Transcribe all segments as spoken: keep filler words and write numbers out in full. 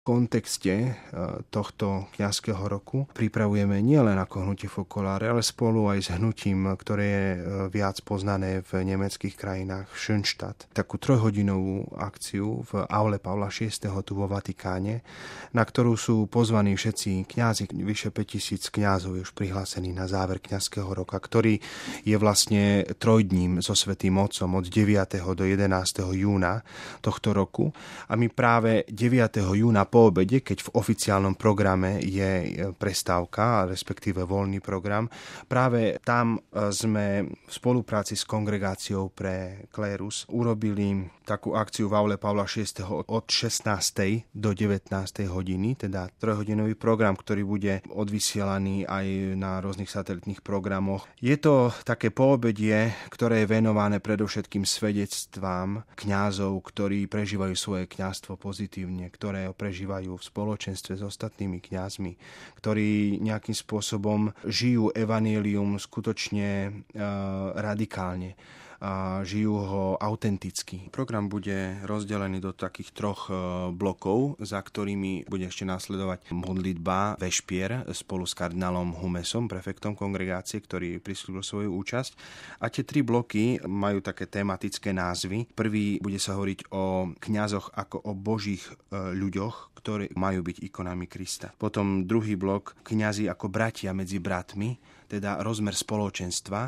V kontexte tohto kňazského roku pripravujeme nielen ako hnutie Focolare, ale spolu aj s hnutím, ktoré je viac poznané v nemeckých krajinách, Schönstatt, takú trojhodinovú akciu v aule Pavla šiesteho tu vo Vatikáne, na ktorú sú pozvaní všetci kňazi. Vyše päťtisíc kňazov je už prihlásených na záver kňazského roka, ktorý je vlastne trojdním so Svätým Otcom od deviateho do jedenásteho júna tohto roku. A my práve deviateho júna po obede, keď v oficiálnom programe je prestávka, respektíve voľný program, práve tam sme v spolupráci s Kongregáciou pre klérus urobili takú akciu v aule Pavla šiesteho od šestnástej do devätnástej hodiny, teda trojhodinový program, ktorý bude odvysielaný aj na rôznych satelitných programoch. Je to také poobedie, ktoré je venované predovšetkým svedectvám kňazov, ktorí prežívajú svoje kňazstvo pozitívne, ktoré ho prežívajú v spoločenstve s ostatnými kňazmi, ktorí nejakým spôsobom žijú evanjelium skutočne e, radikálne a žijú ho autenticky. Program bude rozdelený do takých troch blokov, za ktorými bude ešte následovať modlitba vešpier spolu s kardinálom Humesom, prefektom kongregácie, ktorý prislúbil svoju účasť. A tie tri bloky majú také tematické názvy. Prvý bude sa hovoriť o kňazoch ako o božích ľuďoch, ktorí majú byť ikonami Krista. Potom druhý blok, kňazi ako bratia medzi bratmi, teda rozmer spoločenstva.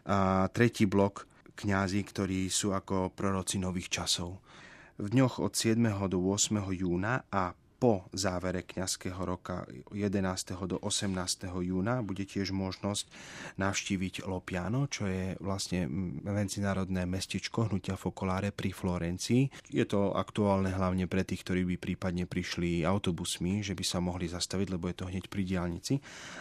A tretí blok, kňazi, ktorí sú ako proroci nových časov. V dňoch od siedmeho do ôsmeho júna a po závere kňazského roka jedenásteho do osemnásteho júna bude tiež možnosť navštíviť Lopiano, čo je vlastne medzinárodné mestečko hnutia Focolare pri Florencii. Je to aktuálne hlavne pre tých, ktorí by prípadne prišli autobusmi, že by sa mohli zastaviť, lebo je to hneď pri diaľnici.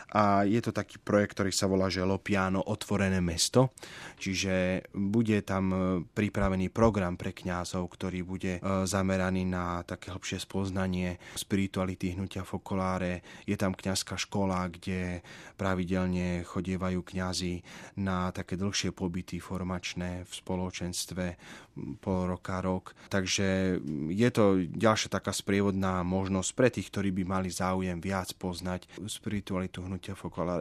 A je to taký projekt, ktorý sa volá, že Lopiano otvorené mesto, čiže bude tam pripravený program pre kňazov, ktorý bude zameraný na také hlbšie spoznanie spirituality hnutia Focolare. Je tam kňazská škola, kde pravidelne chodievajú kňazi na také dlhšie pobyty formačné v spoločenstve pol roka, rok. Takže je to ďalšia taká sprievodná možnosť pre tých, ktorí by mali záujem viac poznať spiritualitu hnutia Focolare.